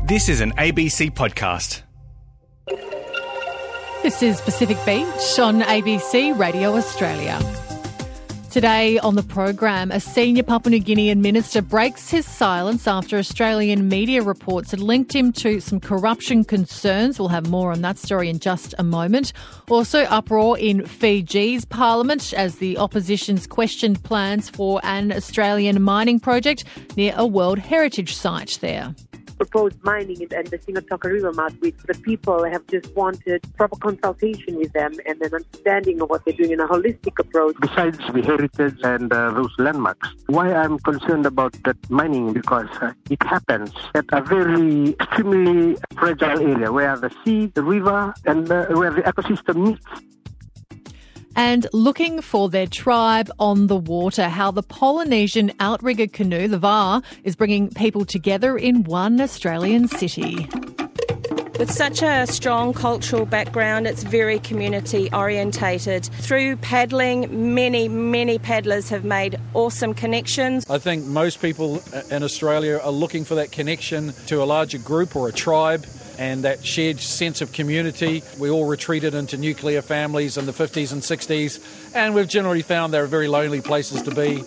This is an ABC podcast. This is Pacific Beach on ABC Radio Australia. Today on the program, a senior Papua New Guinean minister breaks his silence after Australian media reports had linked him to some corruption concerns. We'll have more on that story in just a moment. Also, uproar in Fiji's parliament as the opposition's questioned plans for an Australian mining project near a World Heritage Site there. Proposed mining and the Singatoka River mouth, which the people have just wanted proper consultation with them and an understanding of what they're doing in a holistic approach. Besides the heritage and those landmarks, why I'm concerned about that mining, because it happens at a very extremely fragile area where the sea, the river and where the ecosystem meets. And looking for their tribe on the water, how the Polynesian outrigger canoe, the VAR, is bringing people together in one Australian city. With such a strong cultural background, it's very community orientated. Through paddling, many paddlers have made awesome connections. I think most people in Australia are looking for that connection to a larger group or a tribe, and that shared sense of community. We all retreated into nuclear families in the 50s and 60s, and we've generally found they're very lonely places to be.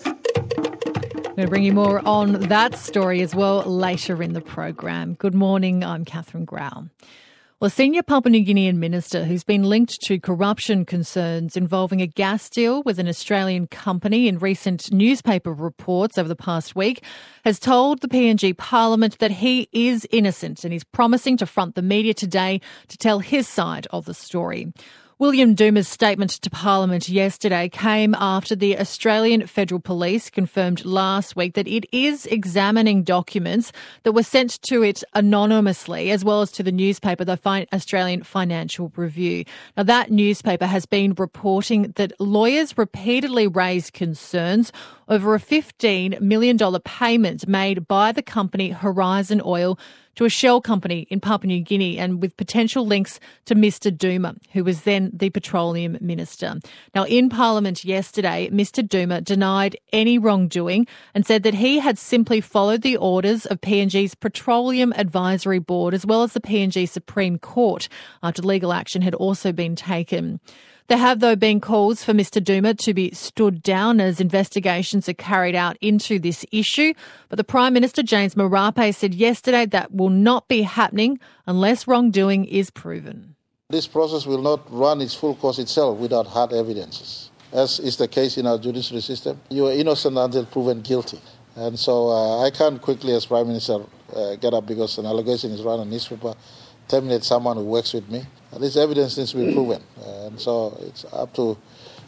I'm going to bring you more on that story as well later in the program. Good morning, I'm Catherine Grau. Well, a senior Papua New Guinean minister who's been linked to corruption concerns involving a gas deal with an Australian company in recent newspaper reports over the past week has told the PNG Parliament that he is innocent, and he's promising to front the media today to tell his side of the story. William Duma's statement to Parliament yesterday came after the Australian Federal Police confirmed last week that it is examining documents that were sent to it anonymously, as well as to the newspaper, the Australian Financial Review. Now, that newspaper has been reporting that lawyers repeatedly raised concerns over a $15 million payment made by the company Horizon Oil to a shell company in Papua New Guinea, and with potential links to Mr Duma, who was then the petroleum minister. Now, in Parliament yesterday, Mr Duma denied any wrongdoing and said that he had simply followed the orders of PNG's Petroleum Advisory Board as well as the PNG Supreme Court after legal action had also been taken. There have, though, been calls for Mr Duma to be stood down as investigations are carried out into this issue. But the Prime Minister, James Marape, said yesterday that will not be happening unless wrongdoing is proven. This process will not run its full course itself without hard evidences, as is the case in our judiciary system. You are innocent until proven guilty. And so I can't quickly, as Prime Minister, get up because an allegation is run on newspaper, terminate someone who works with me. This evidence needs to be proven. And so it's up to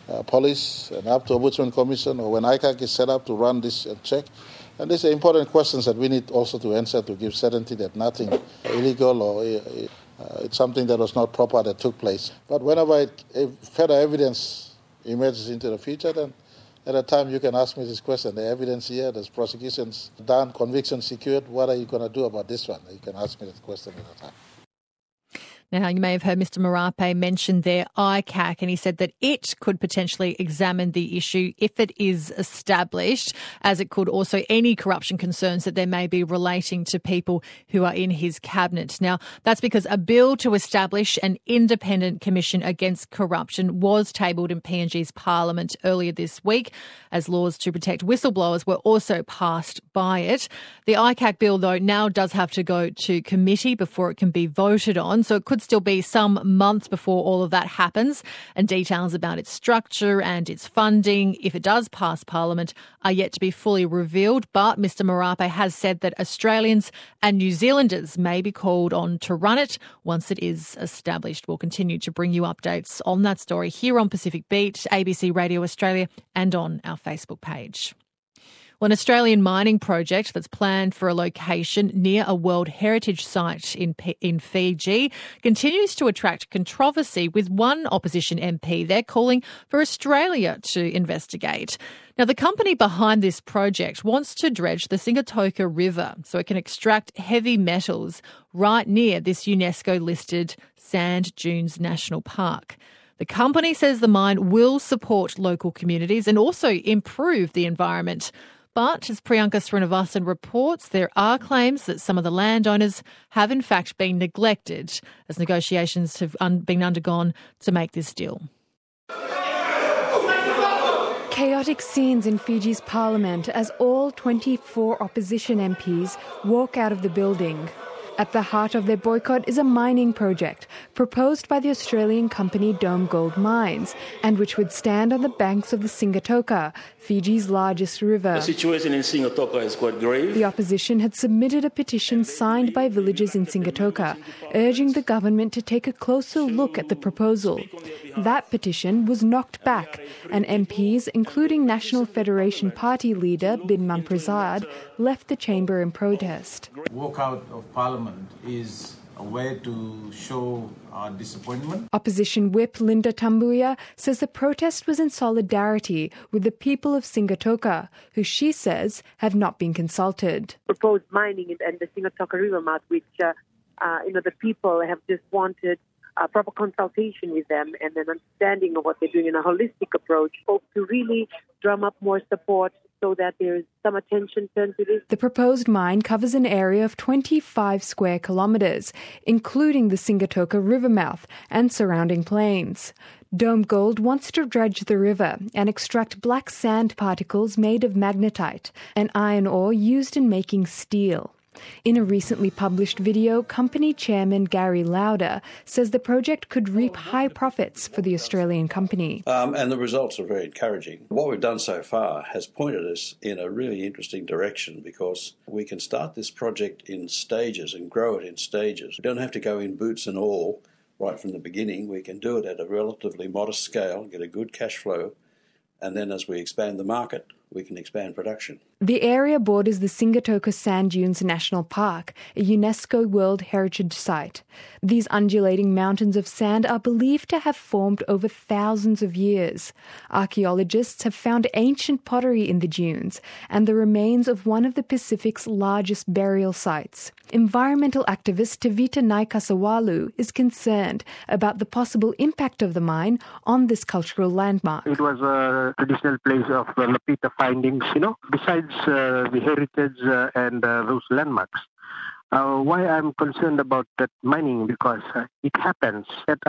police and up to Ombudsman Commission, or when ICAC is set up to run this check. And these are important questions that we need also to answer to give certainty that nothing illegal or it's something that was not proper that took place. But whenever further evidence emerges into the future, then at a time you can ask me this question. The evidence here, there's prosecutions done, convictions secured. What are you going to do about this one? You can ask me that question at a time. Now, you may have heard Mr Marape mention their ICAC, and he said that it could potentially examine the issue if it is established, as it could also any corruption concerns that there may be relating to people who are in his cabinet. Now, that's because a bill to establish an independent commission against corruption was tabled in PNG's Parliament earlier this week, as laws to protect whistleblowers were also passed by it. The ICAC bill, though, now does have to go to committee before it can be voted on, so it could still be some months before all of that happens, and details about its structure and its funding, if it does pass Parliament, are yet to be fully revealed. But Mr Marape has said that Australians and New Zealanders may be called on to run it once it is established. We'll continue to bring you updates on that story here on Pacific Beach, ABC Radio Australia, and on our Facebook page. Well, an Australian mining project that's planned for a location near a World Heritage Site in Fiji continues to attract controversy, with one opposition MP there calling for Australia to investigate. Now, the company behind this project wants to dredge the Singatoka River so it can extract heavy metals right near this UNESCO-listed Sand Dunes National Park. The company says the mine will support local communities and also improve the environment. But as Priyanka Srinivasan reports, there are claims that some of the landowners have in fact been neglected as negotiations have been undergone to make this deal. Chaotic scenes in Fiji's parliament as all 24 opposition MPs walk out of the building. At the heart of their boycott is a mining project proposed by the Australian company Dome Gold Mines, and which would stand on the banks of the Singatoka, Fiji's largest river. The situation in Singatoka is quite grave. The opposition had submitted a petition signed by villagers in Singatoka, urging the government to take a closer look at the proposal. That petition was knocked back, and MPs, including National Federation Party leader Binman Prasad, left the chamber in protest. Walkout of Parliament is a way to show our disappointment. Opposition whip Linda Tambuya says the protest was in solidarity with the people of Singatoka, who she says have not been consulted. Proposed mining and the Singatoka River mouth, which the people have just wanted proper consultation with them and an understanding of what they're doing in a holistic approach, hope to really drum up more support so that there's some attention turned to this. The proposed mine covers an area of 25 square kilometres, including the Singatoka river mouth and surrounding plains. Dome Gold wants to dredge the river and extract black sand particles made of magnetite, an iron ore used in making steel. In a recently published video, company chairman Gary Lauder says the project could reap high profits for the Australian company. And the results are very encouraging. What we've done so far has pointed us in a really interesting direction because we can start this project in stages and grow it in stages. We don't have to go in boots and all right from the beginning. We can do it at a relatively modest scale, get a good cash flow, and then as we expand the market, we can expand production. The area borders the Singatoka Sand Dunes National Park, a UNESCO World Heritage Site. These undulating mountains of sand are believed to have formed over thousands of years. Archaeologists have found ancient pottery in the dunes and the remains of one of the Pacific's largest burial sites. Environmental activist Tavita Naikasawalu is concerned about the possible impact of the mine on this cultural landmark. It was a traditional place of Lapita findings, besides the heritage and those landmarks. Why I'm concerned about that mining, because it happens at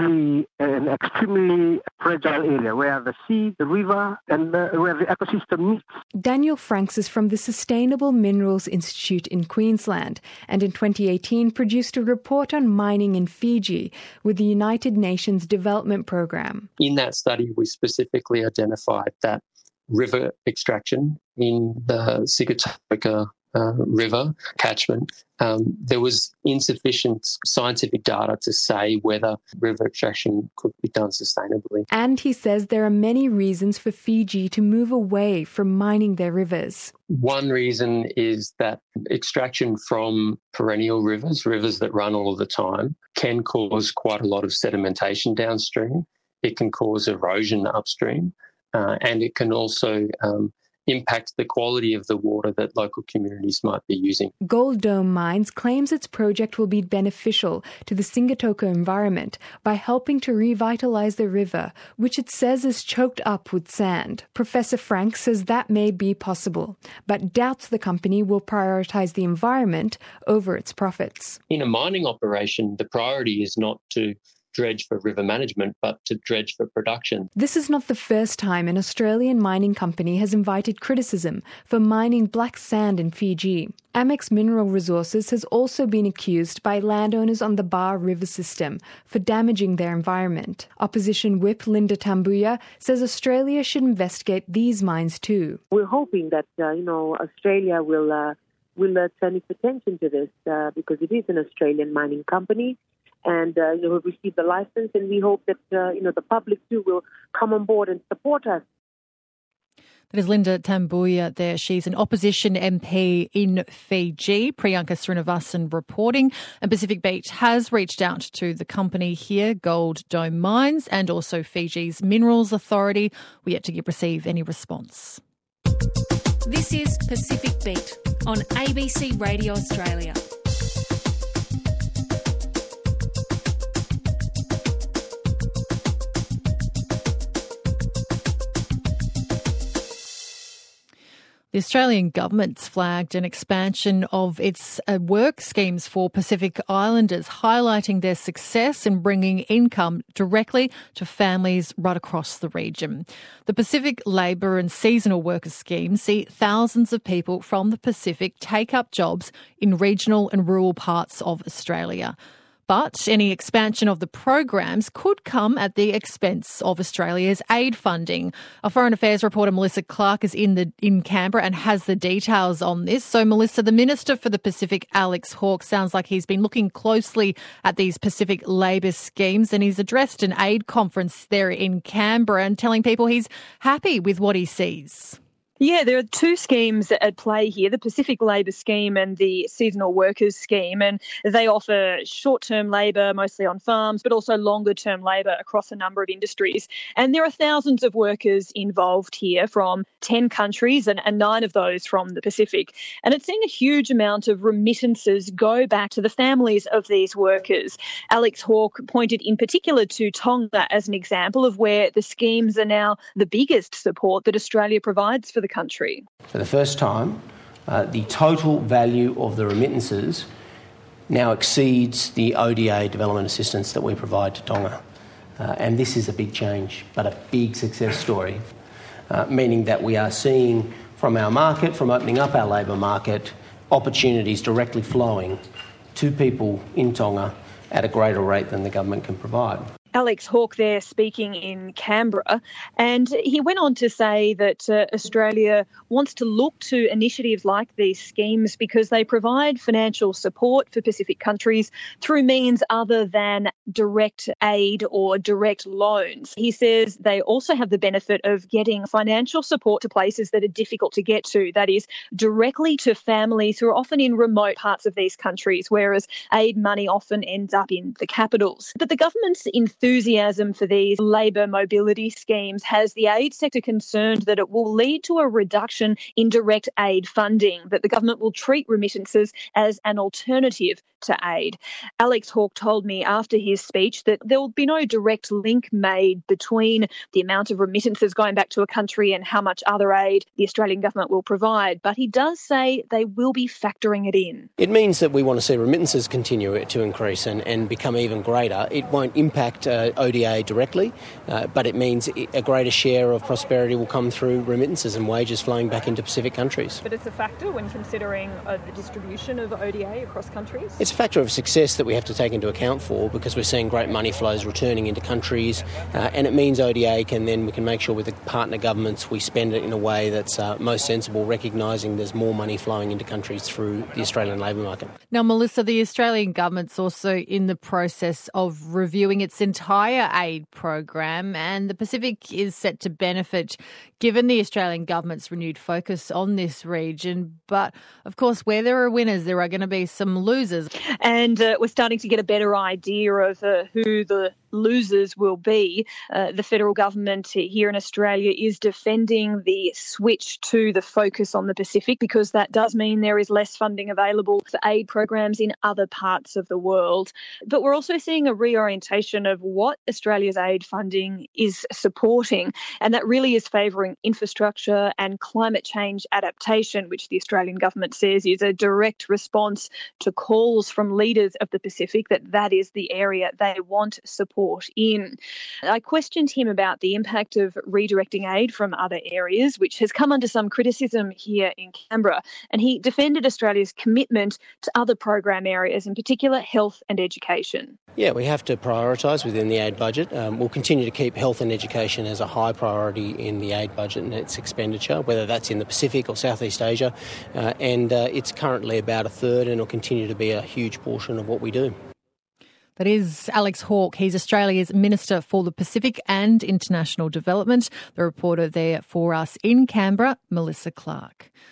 an extremely fragile area where the sea, the river, and where the ecosystem meets. Daniel Franks is from the Sustainable Minerals Institute in Queensland, and in 2018 produced a report on mining in Fiji with the United Nations Development Programme. In that study, we specifically identified that river extraction in the Singatoka river catchment, there was insufficient scientific data to say whether river extraction could be done sustainably. And he says there are many reasons for Fiji to move away from mining their rivers. One reason is that extraction from perennial rivers that run all of the time, can cause quite a lot of sedimentation downstream. It can cause erosion upstream. And it can also impact the quality of the water that local communities might be using. Gold Dome Mines claims its project will be beneficial to the Singatoka environment by helping to revitalise the river, which it says is choked up with sand. Professor Frank says that may be possible, but doubts the company will prioritise the environment over its profits. In a mining operation, the priority is not to dredge for river management, but to dredge for production. This is not the first time an Australian mining company has invited criticism for mining black sand in Fiji. Amex Mineral Resources has also been accused by landowners on the Bar River system for damaging their environment. Opposition whip Linda Tambuya says Australia should investigate these mines too. We're hoping that Australia will turn its attention to this because it is an Australian mining company. And we've received the license, and we hope that the public too will come on board and support us. That is Linda Tambuya there. She's an opposition MP in Fiji. Priyanka Srinivasan reporting. And Pacific Beat has reached out to the company here, Gold Dome Mines, and also Fiji's Minerals Authority. We're yet to receive any response. This is Pacific Beat on ABC Radio Australia. The Australian government's flagged an expansion of its work schemes for Pacific Islanders, highlighting their success in bringing income directly to families right across the region. The Pacific Labour and Seasonal Workers Scheme see thousands of people from the Pacific take up jobs in regional and rural parts of Australia. But any expansion of the programs could come at the expense of Australia's aid funding. Our Foreign Affairs reporter Melissa Clark is in Canberra and has the details on this. So, Melissa, the Minister for the Pacific, Alex Hawke, sounds like he's been looking closely at these Pacific Labour schemes, and he's addressed an aid conference there in Canberra and telling people he's happy with what he sees. Yeah, there are two schemes at play here, the Pacific Labour Scheme and the Seasonal Workers Scheme, and they offer short-term labour, mostly on farms, but also longer-term labour across a number of industries. And there are thousands of workers involved here from 10 countries and 9 of those from the Pacific. And it's seeing a huge amount of remittances go back to the families of these workers. Alex Hawke pointed in particular to Tonga as an example of where the schemes are now the biggest support that Australia provides for the country. For the first time, the total value of the remittances now exceeds the ODA development assistance that we provide to Tonga. And this is a big change, but a big success story, meaning that we are seeing from our market, from opening up our labour market, opportunities directly flowing to people in Tonga at a greater rate than the government can provide. Alex Hawke there speaking in Canberra, and he went on to say that Australia wants to look to initiatives like these schemes because they provide financial support for Pacific countries through means other than direct aid or direct loans. He says they also have the benefit of getting financial support to places that are difficult to get to, that is, directly to families who are often in remote parts of these countries, whereas aid money often ends up in the capitals. But the government's enthusiasm for these labour mobility schemes has the aid sector concerned that it will lead to a reduction in direct aid funding, that the government will treat remittances as an alternative to aid. Alex Hawke told me after his speech that there will be no direct link made between the amount of remittances going back to a country and how much other aid the Australian government will provide, but he does say they will be factoring it in. It means that we want to see remittances continue to increase and become even greater. It won't impact ODA directly, but it means a greater share of prosperity will come through remittances and wages flowing back into Pacific countries. But it's a factor when considering the distribution of ODA across countries? It's a factor of success that we have to take into account for because we're seeing great money flows returning into countries, and it means ODA we can make sure with the partner governments we spend it in a way that's most sensible, recognising there's more money flowing into countries through the Australian labour market. Now, Melissa, the Australian government's also in the process of reviewing its entire aid program, and the Pacific is set to benefit given the Australian government's renewed focus on this region. But, of course, where there are winners, there are going to be some losers. And we're starting to get a better idea of who the losers will be. The federal government here in Australia is defending the switch to the focus on the Pacific because that does mean there is less funding available for aid programs in other parts of the world. But we're also seeing a reorientation of what Australia's aid funding is supporting, and that really is favouring infrastructure and climate change adaptation, which the Australian government says is a direct response to calls from leaders of the Pacific that is the area they want support in. I questioned him about the impact of redirecting aid from other areas, which has come under some criticism here in Canberra, and he defended Australia's commitment to other program areas, in particular health and education. Yeah, we have to prioritise within the aid budget. We'll continue to keep health and education as a high priority in the aid budget and its expenditure, whether that's in the Pacific or Southeast Asia, and it's currently about a third and will continue to be a huge portion of what we do. That is Alex Hawke. He's Australia's Minister for the Pacific and International Development. The reporter there for us in Canberra, Melissa Clark.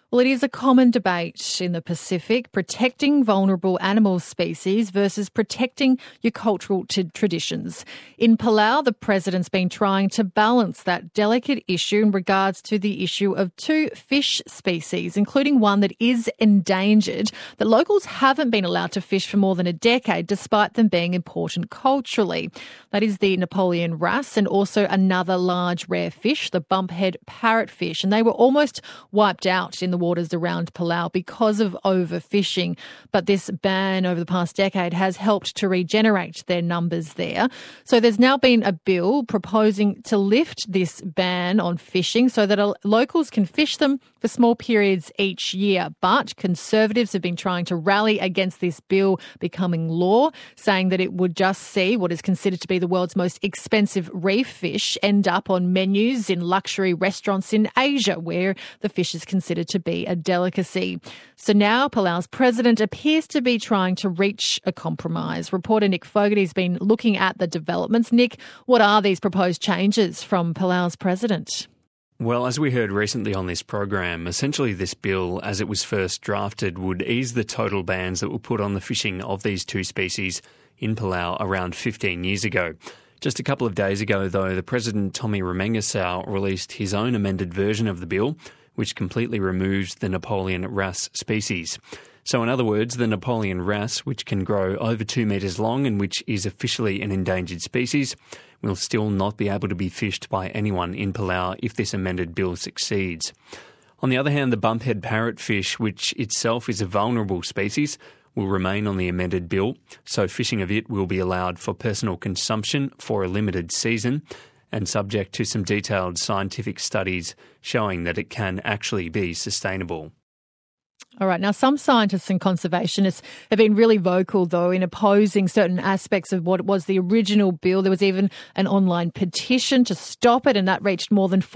Well, it is a common debate in the Pacific, protecting vulnerable animal species versus protecting your cultural traditions. In Palau, the president's been trying to balance that delicate issue in regards to the issue of 2 fish species, including one that is endangered, that locals haven't been allowed to fish for more than a decade, despite them being important culturally. That is the Napoleon wrasse and also another large rare fish, the bumphead parrotfish, and they were almost wiped out in the waters around Palau because of overfishing. But this ban over the past decade has helped to regenerate their numbers there. So there's now been a bill proposing to lift this ban on fishing so that locals can fish them for small periods each year. But Conservatives have been trying to rally against this bill becoming law, saying that it would just see what is considered to be the world's most expensive reef fish end up on menus in luxury restaurants in Asia, where the fish is considered to be a delicacy. So now Palau's president appears to be trying to reach a compromise. Reporter Nick Fogarty has been looking at the developments. Nick, what are these proposed changes from Palau's president? Well, as we heard recently on this program, essentially this bill, as it was first drafted, would ease the total bans that were put on the fishing of these 2 species in Palau around 15 years ago. Just a couple of days ago, though, the President Tommy Remengesau released his own amended version of the bill, which completely removes the Napoleon wrasse species. So in other words, the Napoleon wrasse, which can grow over 2 metres long and which is officially an endangered species, will still not be able to be fished by anyone in Palau if this amended bill succeeds. On the other hand, the bumphead parrotfish, which itself is a vulnerable species, will remain on the amended bill, so fishing of it will be allowed for personal consumption for a limited season and subject to some detailed scientific studies showing that it can actually be sustainable. All right. Now, some scientists and conservationists have been really vocal, though, in opposing certain aspects of what was the original bill. There was even an online petition to stop it, and that reached more than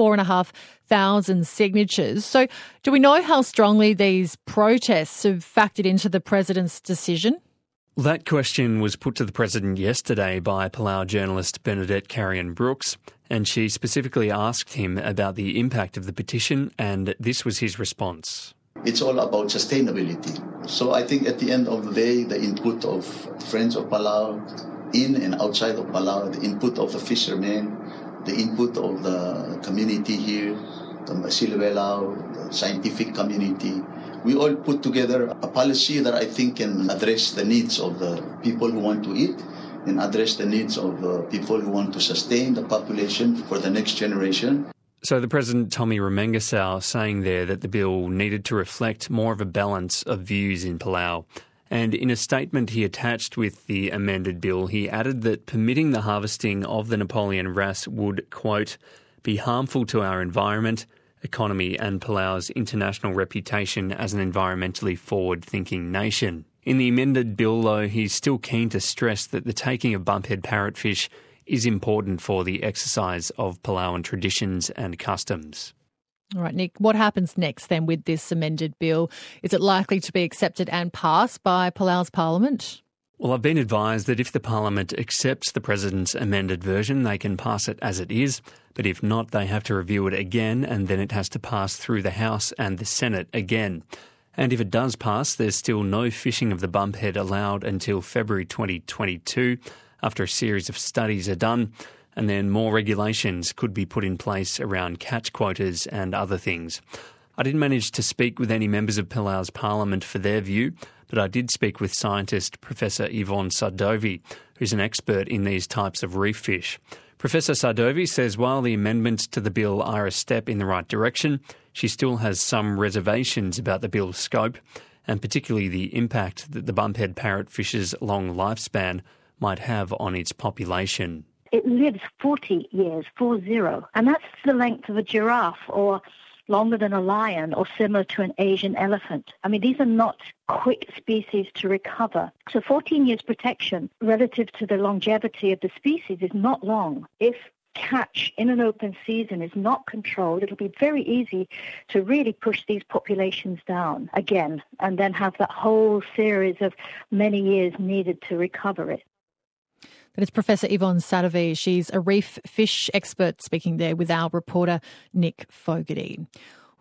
4,500 signatures. So do we know how strongly these protests have factored into the president's decision? That question was put to the president yesterday by Palau journalist Bernadette Carrion-Brooks, and she specifically asked him about the impact of the petition, and this was his response. It's all about sustainability. So I think at the end of the day, the input of Friends of Palau, in and outside of Palau, the input of the fishermen, the input of the community here, the Siluelau, the scientific community, we all put together a policy that I think can address the needs of the people who want to eat and address the needs of the people who want to sustain the population for the next generation. So the President Tommy Remengesau saying there that the bill needed to reflect more of a balance of views in Palau. And in a statement he attached with the amended bill, he added that permitting the harvesting of the Napoleon wrasse would, quote, be harmful to our environment, economy and Palau's international reputation as an environmentally forward-thinking nation. In the amended bill, though, he's still keen to stress that the taking of bumphead parrotfish is important for the exercise of Palauan traditions and customs. All right, Nick, what happens next then with this amended bill? Is it likely to be accepted and passed by Palau's parliament? Well, I've been advised that if the parliament accepts the president's amended version, they can pass it as it is. But if not, they have to review it again, and then it has to pass through the House and the Senate again. And if it does pass, there's still no fishing of the bumphead allowed until February 2022, after a series of studies are done, and then more regulations could be put in place around catch quotas and other things. I didn't manage to speak with any members of Palau's parliament for their view, but I did speak with scientist Professor Yvonne Sardovi, who's an expert in these types of reef fish. Professor Sardovi says while the amendments to the bill are a step in the right direction, she still has some reservations about the bill's scope, and particularly the impact that the bumphead parrotfish's long lifespan might have on its population. It lives 40 years, 40, and that's the length of a giraffe or longer than a lion or similar to an Asian elephant. I mean, these are not quick species to recover. So 14 years protection relative to the longevity of the species is not long. If catch in an open season is not controlled, it'll be very easy to really push these populations down again and then have that whole series of many years needed to recover it. That is Professor Yvonne Sardovi. She's a reef fish expert speaking there with our reporter Nick Fogarty.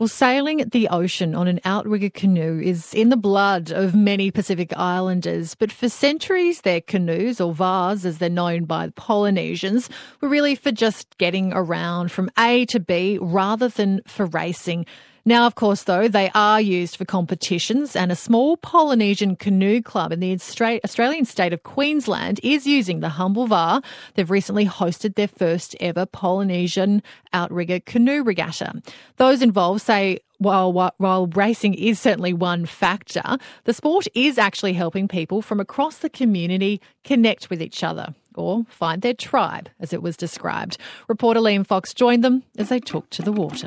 Well, sailing the ocean on an outrigger canoe is in the blood of many Pacific Islanders, but for centuries their canoes, or vars as they're known by the Polynesians, were really for just getting around from A to B rather than for racing. Now, of course, though, they are used for competitions, and a small Polynesian canoe club in the Australian state of Queensland is using the Humble Var. They've recently hosted their first ever Polynesian outrigger canoe regatta. Those involved say while racing is certainly one factor, the sport is actually helping people from across the community connect with each other, or find their tribe, as it was described. Reporter Liam Fox joined them as they took to the water.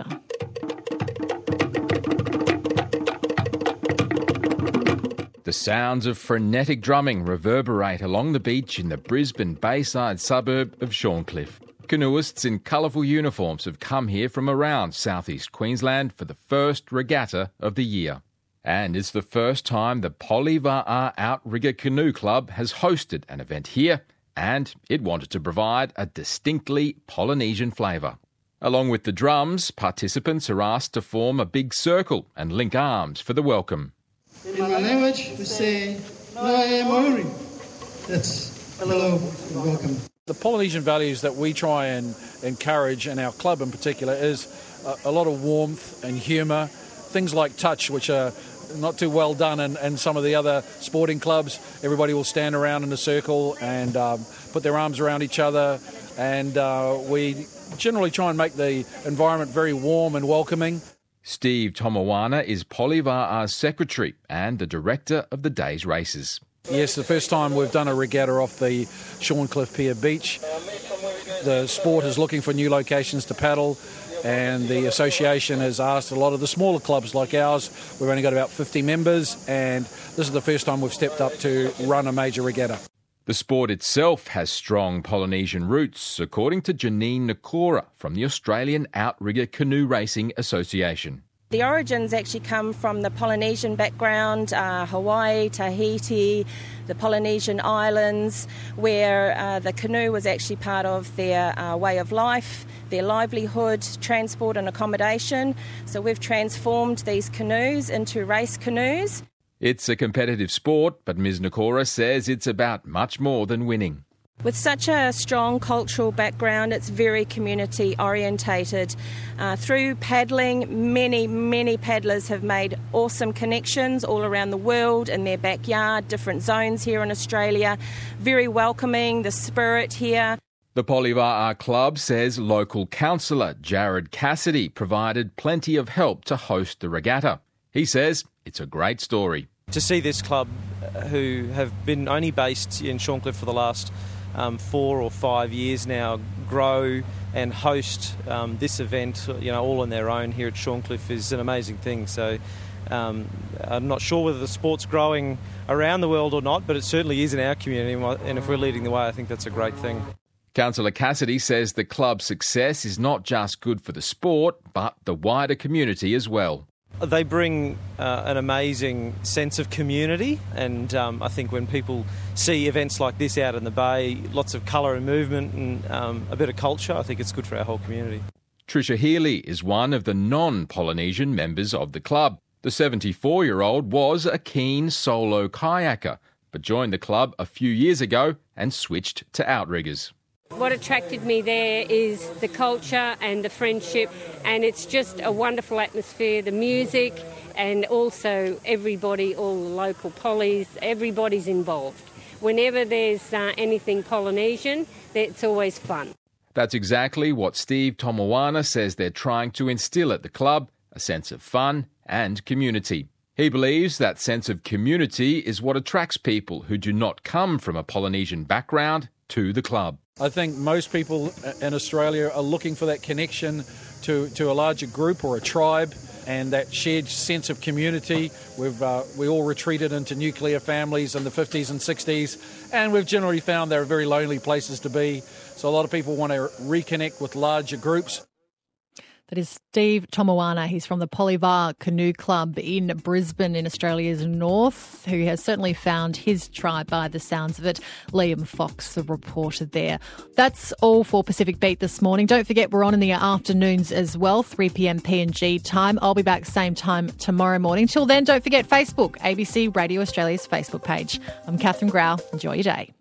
The sounds of frenetic drumming reverberate along the beach in the Brisbane Bayside suburb of Shorncliffe. Canoeists in colourful uniforms have come here from around southeast Queensland for the first regatta of the year. And it's the first time the Polyva'a Outrigger Canoe Club has hosted an event here, and it wanted to provide a distinctly Polynesian flavour. Along with the drums, participants are asked to form a big circle and link arms for the welcome. In my language, we say, Noe Mauri. That's hello and welcome. The Polynesian values that we try and encourage, in our club in particular, is a lot of warmth and humour, things like touch, which are not too well done in some of the other sporting clubs. Everybody will stand around in a circle and put their arms around each other, and we generally try and make the environment very warm and welcoming. Steve Tomawana is Polywa'a's secretary and the director of the day's races. Yes, the first time we've done a regatta off the Shorncliffe Pier Beach. The sport is looking for new locations to paddle, and the association has asked a lot of the smaller clubs like ours. We've only got about 50 members, and this is the first time we've stepped up to run a major regatta. The sport itself has strong Polynesian roots, according to Janine Nakora from the Australian Outrigger Canoe Racing Association. The origins actually come from the Polynesian background, Hawaii, Tahiti, the Polynesian islands, where the canoe was actually part of their way of life, their livelihood, transport and accommodation. So we've transformed these canoes into race canoes. It's a competitive sport, but Ms Nakora says it's about much more than winning. With such a strong cultural background, it's very community orientated. Through paddling, many paddlers have made awesome connections all around the world, in their backyard, different zones here in Australia. Very welcoming, the spirit here. The Polyva'a Club says local councillor Jared Cassidy provided plenty of help to host the regatta. He says it's a great story. To see this club, who have been only based in Shorncliffe for the last 4 or 5 years now, grow and host this event, all on their own here at Shorncliffe, is an amazing thing. So I'm not sure whether the sport's growing around the world or not, but it certainly is in our community, and if we're leading the way, I think that's a great thing. Councillor Cassidy says the club's success is not just good for the sport, but the wider community as well. They bring an amazing sense of community, and I think when people see events like this out in the bay, lots of colour and movement and a bit of culture, I think it's good for our whole community. Tricia Healy is one of the non-Polynesian members of the club. The 74-year-old was a keen solo kayaker, but joined the club a few years ago and switched to outriggers. What attracted me there is the culture and the friendship, and it's just a wonderful atmosphere, the music, and also everybody, all the local polys, everybody's involved. Whenever there's anything Polynesian, it's always fun. That's exactly what Steve Tomawana says they're trying to instill at the club, a sense of fun and community. He believes that sense of community is what attracts people who do not come from a Polynesian background to the club. I think most people in Australia are looking for that connection to a larger group or a tribe, and that shared sense of community. We all retreated into nuclear families in the 50s and 60s, and we've generally found they're very lonely places to be. So a lot of people want to reconnect with larger groups. That is Steve Tomoana. He's from the Polyvar Canoe Club in Brisbane in Australia's north, who has certainly found his tribe by the sounds of it. Liam Fox, the reporter there. That's all for Pacific Beat this morning. Don't forget we're on in the afternoons as well, 3 p.m. PNG time. I'll be back same time tomorrow morning. Till then, don't forget Facebook, ABC Radio Australia's Facebook page. I'm Catherine Grau. Enjoy your day.